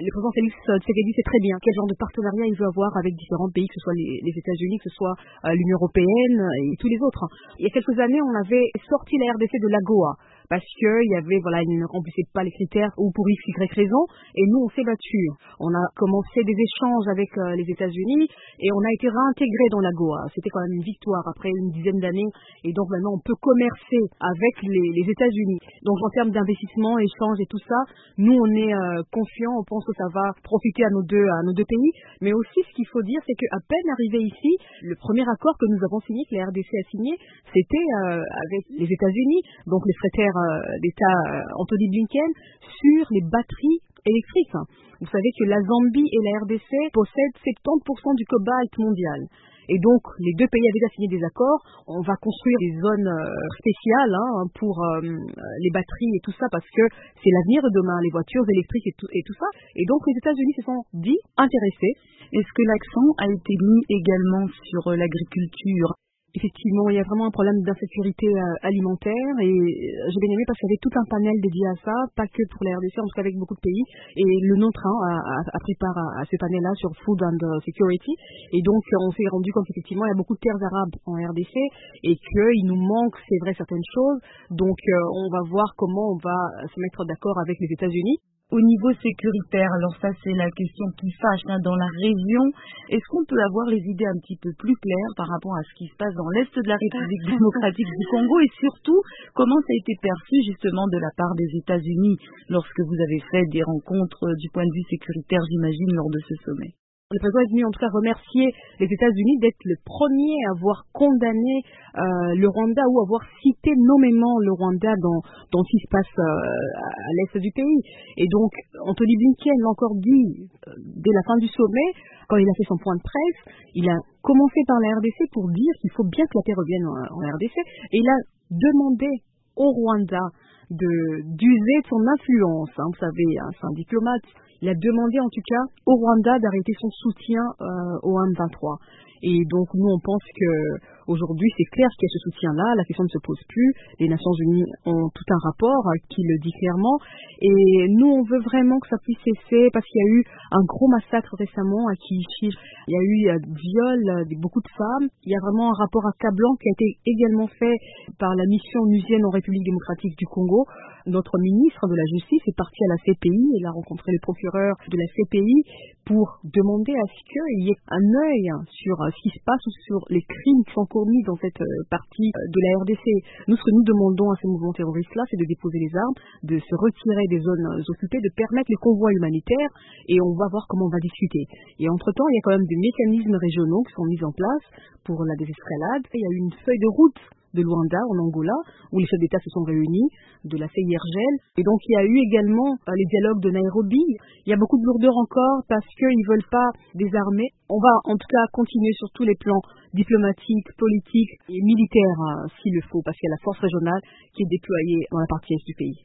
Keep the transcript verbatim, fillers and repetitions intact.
le président Félix Tshisekedi sait très bien quel genre de partenariat il veut avoir avec différents pays, que ce soit les, les États-Unis, que ce soit euh, l'Union européenne et tous les autres. Il y a quelques années, on avait sorti la R D C de l'AGOA parce qu'il y avait, voilà, ils ne remplissaient pas les critères ou pour X, Y raison, et nous, on s'est battu. On a commencé des échanges avec euh, les États-Unis et on a été réintégrés dans l'AGOA. C'était quand même une victoire après une dizaine d'années, et donc maintenant, on peut commercer avec les, les États-Unis. Donc, en termes d'investissement, échange et tout ça, nous, on est euh, confiants, on pense que ça va profiter à nos deux, à nos deux pays. Mais aussi, ce qu'il faut dire, c'est qu'à peine arrivé ici, le premier accord que nous avons signé, que la R D C a signé, c'était euh, avec les États-Unis, donc les secrétaires euh, d'État euh, Anthony Blinken, sur les batteries électriques. Vous savez que la Zambie et la R D C possèdent soixante-dix pour cent du cobalt mondial. Et donc, les deux pays avaient déjà signé des accords. On va construire des zones euh, spéciales hein, pour euh, les batteries et tout ça, parce que c'est l'avenir de demain, les voitures électriques et tout, et tout ça. Et donc, les États-Unis se sont dit intéressés. Est-ce que l'accent a été mis également sur euh, l'agriculture ? Effectivement, il y a vraiment un problème d'insécurité euh, alimentaire et euh, j'ai bien aimé parce qu'il y avait tout un panel dédié à ça, pas que pour la R D C, en tout cas avec beaucoup de pays. Et le nôtre hein, a, a, a pris part à, à ce panel-là sur Food and Security. Et donc, on s'est rendu compte qu'effectivement, il y a beaucoup de terres arabes en R D C et qu'il nous manque, c'est vrai, certaines choses. Donc, euh, on va voir comment on va se mettre d'accord avec les États-Unis. Au niveau sécuritaire, alors ça c'est la question qui fâche hein, dans la région. Est-ce qu'on peut avoir les idées un petit peu plus claires par rapport à ce qui se passe dans l'Est de la République démocratique du Congo et surtout comment ça a été perçu justement de la part des États-Unis lorsque vous avez fait des rencontres du point de vue sécuritaire, j'imagine, lors de ce sommet? Le président est venu en tout cas remercier les États-Unis d'être le premier à avoir condamné euh, le Rwanda ou avoir cité nommément le Rwanda dans, dans ce qui se passe euh, à l'est du pays. Et donc, Anthony Blinken l'a encore dit euh, dès la fin du sommet, quand il a fait son point de presse, il a commencé par la R D C pour dire qu'il faut bien que la paix revienne en, en R D C. Et il a demandé au Rwanda de d'user de son influence. Hein, vous savez, hein, c'est un diplomate. Il a demandé en tout cas au Rwanda d'arrêter son soutien euh, au M vingt-trois. Et donc nous on pense que aujourd'hui c'est clair qu'il y a ce soutien-là, la question ne se pose plus. Les Nations Unies ont tout un rapport euh, qui le dit clairement. Et nous on veut vraiment que ça puisse cesser parce qu'il y a eu un gros massacre récemment à Kiichi. Il y a eu euh, viol euh, de beaucoup de femmes. Il y a vraiment un rapport accablant qui a été également fait par la mission onusienne en République démocratique du Congo. Notre ministre de la Justice est parti à la C P I, il a rencontré les procureurs de la C P I pour demander à ce qu'il y ait un œil sur ce qui se passe ou sur les crimes qui sont commis dans cette partie de la R D C. Nous, ce que nous demandons à ces mouvements terroristes-là, c'est de déposer les armes, de se retirer des zones occupées, de permettre les convois humanitaires et on va voir comment on va discuter. Et entre-temps, il y a quand même des mécanismes régionaux qui sont mis en place pour la désescalade. Il y a eu une feuille de route de Luanda, en Angola, où les chefs d'État se sont réunis, de la C I R G L. Et donc, il y a eu également euh, les dialogues de Nairobi. Il y a beaucoup de lourdeur encore parce qu'ils ne veulent pas désarmer. On va en tout cas continuer sur tous les plans diplomatiques, politiques et militaires, hein, s'il le faut, parce qu'il y a la force régionale qui est déployée dans la partie est du pays.